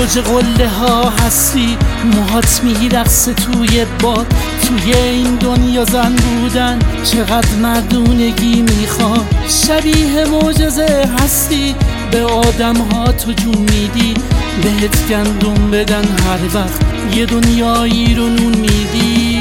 موج قله ها هستی، موهات میرقص توی باد. توی این دنیا زن بودن چقدر مردونگی میخواد. شبیه معجزه هستی، به آدم ها تو جون میدی. بهت گندم بدن هر وقت یه دنیایی رو نون میدی.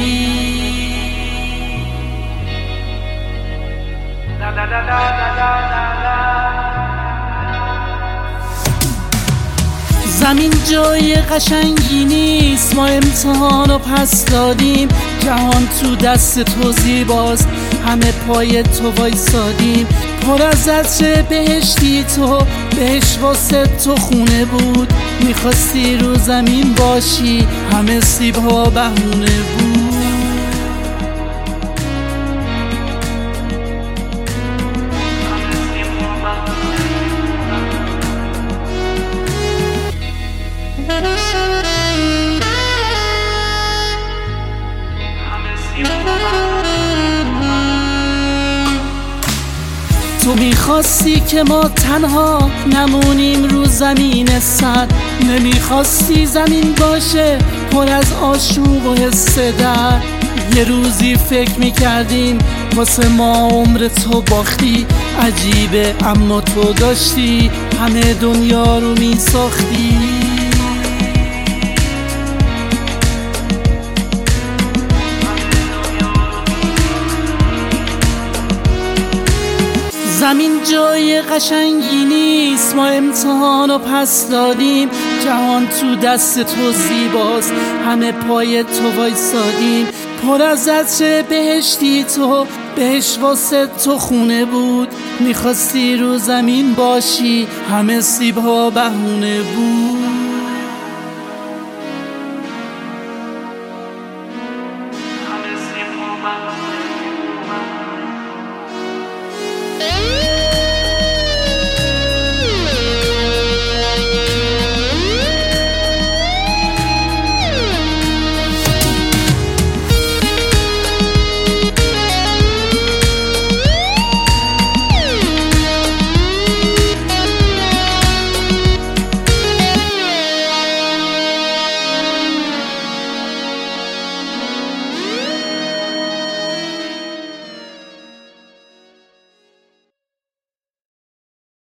زمین جای قشنگی نیست، ما امتحانو پس دادیم. جهان تو دست تو زیباست، همه پای تو وایسادیم. پر از عطر بهشتی تو، بهش واسه تو خونه بود. میخواستی رو زمین باشی، همه سیبها بهونه بود. تو میخواستی که ما تنها نمونیم رو زمین سر. نمیخواستی زمین باشه پر از آشوب و حس درد. یه روزی فکر میکردیم واسه ما عمر تو باختی. عجیبه اما تو داشتی همه دنیا رو میساختی. زمین جای قشنگی نیست، ما امتحانو پس دادیم. جهان تو دست تو زیباست، همه پای تو وایسادیم. پر از عطر بهشتی تو، بهش واسه تو خونه بود. میخواستی رو زمین باشی، همه سیبها بهونه بود.